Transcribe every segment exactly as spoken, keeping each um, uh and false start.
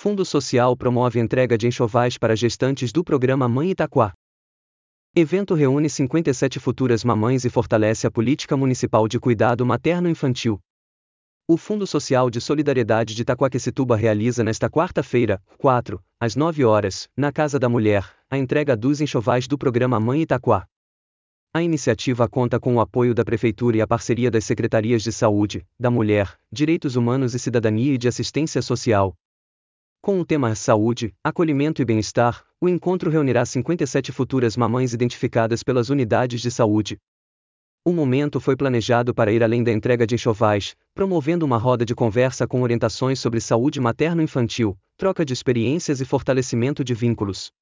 Fundo Social promove entrega de enxovais para gestantes do programa Mãe Itaquá. Evento reúne cinquenta e sete futuras mamães e fortalece a política municipal de cuidado materno-infantil. O Fundo Social de Solidariedade de Itaquaquecetuba realiza nesta quarta-feira, quatro, às nove horas, na Casa da Mulher, a entrega dos enxovais do programa Mãe Itaquá. A iniciativa conta com o apoio da Prefeitura e a parceria das Secretarias de Saúde, da Mulher, Direitos Humanos e Cidadania e de Assistência Social. Com o tema Saúde, Acolhimento e Bem-Estar, o encontro reunirá cinquenta e sete futuras mamães identificadas pelas unidades de saúde. O momento foi planejado para ir além da entrega de enxovais, promovendo uma roda de conversa com orientações sobre saúde materno-infantil, troca de experiências e fortalecimento de vínculos.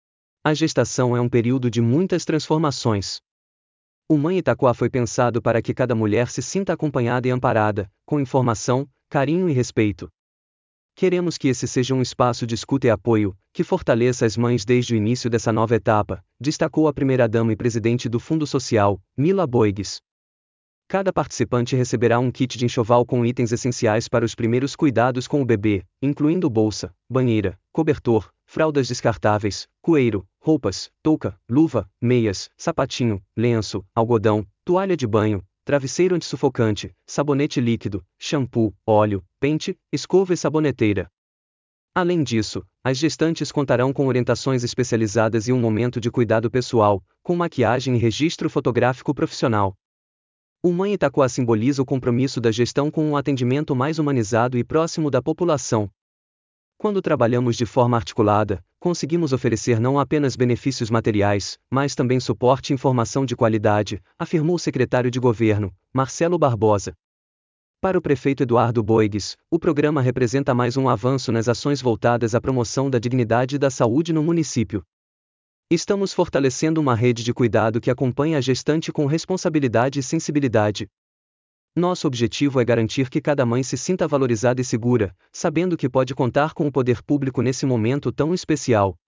A gestação é um período de muitas transformações. O Mãe Itaquá foi pensado para que cada mulher se sinta acompanhada e amparada, com informação, carinho e respeito. Queremos que esse seja um espaço de escuta e apoio, que fortaleça as mães desde o início dessa nova etapa, destacou a primeira-dama e presidente do Fundo Social, Mila Boigues. Cada participante receberá um kit de enxoval com itens essenciais para os primeiros cuidados com o bebê, incluindo bolsa, banheira, cobertor, fraldas descartáveis, coeiro, roupas, touca, luva, meias, sapatinho, lenço, algodão, toalha de banho, travesseiro antissufocante, sabonete líquido, shampoo, óleo, pente, escova e saboneteira. Além disso, as gestantes contarão com orientações especializadas e um momento de cuidado pessoal, com maquiagem e registro fotográfico profissional. O Mãe Itaquá simboliza o compromisso da gestão com um atendimento mais humanizado e próximo da população. Quando trabalhamos de forma articulada, conseguimos oferecer não apenas benefícios materiais, mas também suporte e informação de qualidade, afirmou o secretário de Governo, Marcelo Barbosa. Para o prefeito Eduardo Boigues, o programa representa mais um avanço nas ações voltadas à promoção da dignidade e da saúde no município. Estamos fortalecendo uma rede de cuidado que acompanha a gestante com responsabilidade e sensibilidade. Nosso objetivo é garantir que cada mãe se sinta valorizada e segura, sabendo que pode contar com o poder público nesse momento tão especial.